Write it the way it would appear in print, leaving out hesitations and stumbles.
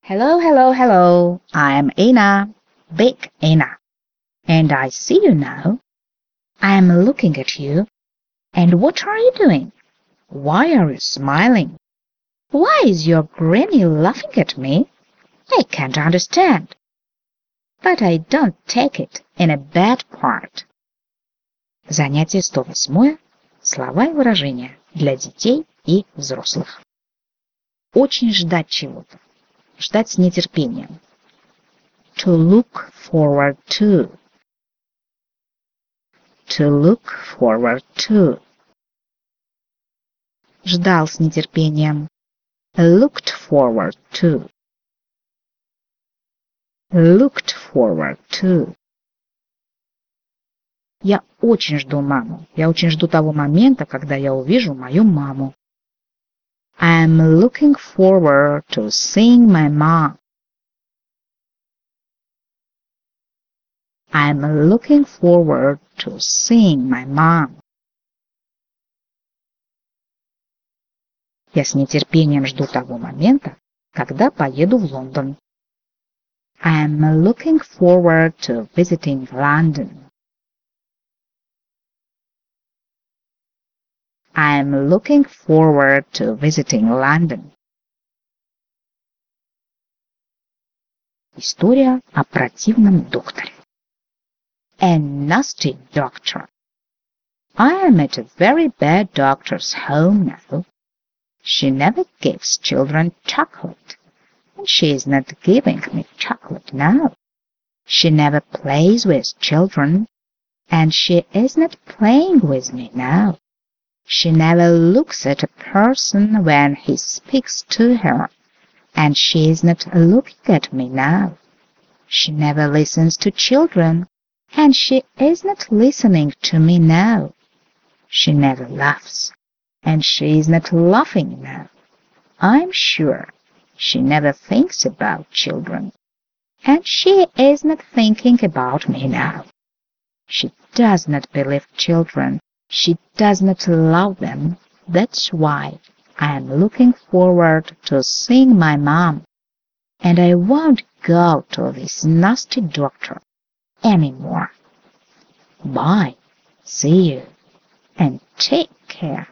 Hello, hello, hello. I'm Anna, Big Anna, and I see you now. I'm looking at you. And what are you doing? Why are you smiling? Why is your granny laughing at me? I can't understand. But I don't take it in a bad part. Занятие 108. Слова и выражения для детей и взрослых. Очень ждать чего-то. Ждать с нетерпением. To look forward to. To look forward to. Ждал с нетерпением. Looked forward to. Looked forward to. Я очень жду маму. Я очень жду того момента, когда я увижу мою маму. I'm looking forward to seeing my mom. I'm looking forward to seeing my mom. Я с нетерпением жду того момента, когда поеду в Лондон. I'm looking forward to visiting London. I'm looking forward to visiting London. История о противном докторе. A nasty doctor. I am at a very bad doctor's home now. She never gives children chocolate, and she is not giving me chocolate now. She never plays with children, and she is not playing with me now. She never looks at a person when he speaks to her, and she is not looking at me now. She never listens to children, and she is not listening to me now. She never laughs, and she is not laughing now. I'm sure she never thinks about children, and she is not thinking about me now. She does not believe children. She does not love them. That's why I am looking forward to seeing my mom. And I won't go to this nasty doctor anymore. Bye. See you. And take care.